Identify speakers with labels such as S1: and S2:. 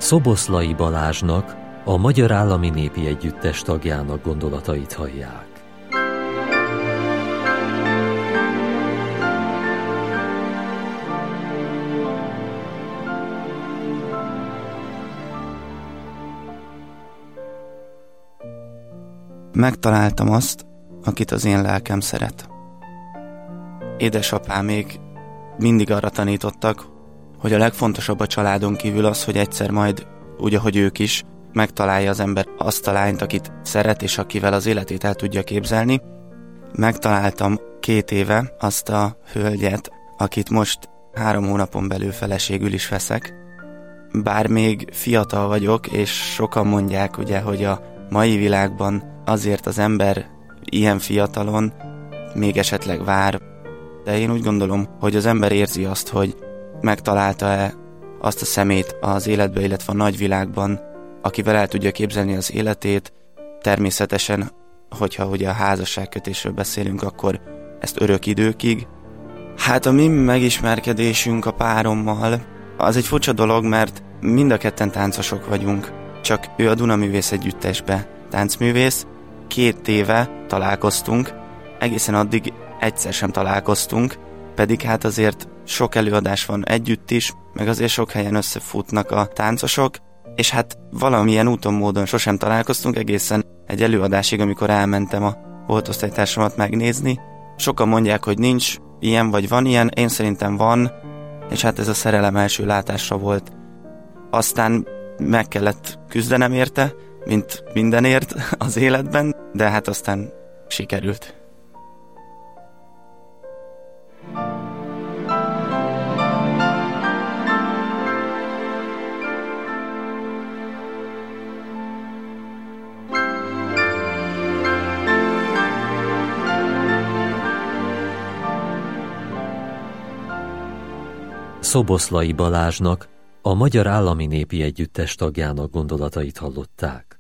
S1: Szoboszlai Balázsnak, a Magyar Állami Népi Együttes tagjának gondolatait hallják.
S2: Megtaláltam azt, akit az én lelkem szeret. Édesapámék mindig arra tanítottak, hogy a legfontosabb a családon kívül az, hogy egyszer majd, úgy ahogy ők is, megtalálja az ember azt a lányt, akit szeret, és akivel az életét el tudja képzelni. Megtaláltam 2 éve azt a hölgyet, akit most 3 hónapon belül feleségül is veszek. Bár még fiatal vagyok, és sokan mondják, ugye, hogy a mai világban azért az ember ilyen fiatalon még esetleg vár, de én úgy gondolom, hogy az ember érzi azt, hogy megtalálta-e azt a szemét az életbe, illetve a nagyvilágban, akivel el tudja képzelni az életét. Természetesen, hogyha ugye a házasságkötésről beszélünk, akkor ezt örök időkig. Hát a mi megismerkedésünk a párommal az egy furcsa dolog, mert mind a ketten táncosok vagyunk, csak ő a Dunaművész Együttesbe táncművész. 2 éve találkoztunk, egészen addig egyszer sem találkoztunk, pedig hát azért sok előadás van együtt is, meg azért sok helyen összefutnak a táncosok, és hát valamilyen úton, módon sosem találkoztunk egészen egy előadásig, amikor elmentem a volt osztálytársamat megnézni. Sokan mondják, hogy nincs ilyen, vagy van ilyen, én szerintem van, és hát ez a szerelem első látásra volt. Aztán meg kellett küzdenem érte, mint mindenért az életben, de hát aztán sikerült.
S1: Szoboszlai Balázsnak, a Magyar Állami Népi Együttes tagjának gondolatait hallották.